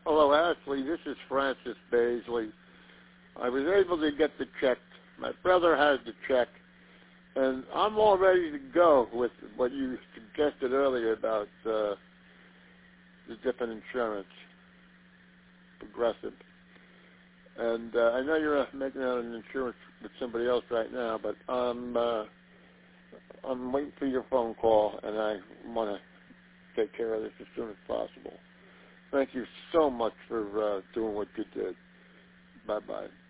Hello, Ashley. This is Francis Baisley. I was able to get the check. My brother has the check, and I'm all ready to go with what you suggested earlier about the different insurance, Progressive. And I know you're making out an insurance with somebody else right now, but I'm waiting for your phone call, and I want to take care of this as soon as possible. Thank you so much for doing what you did. Bye-bye.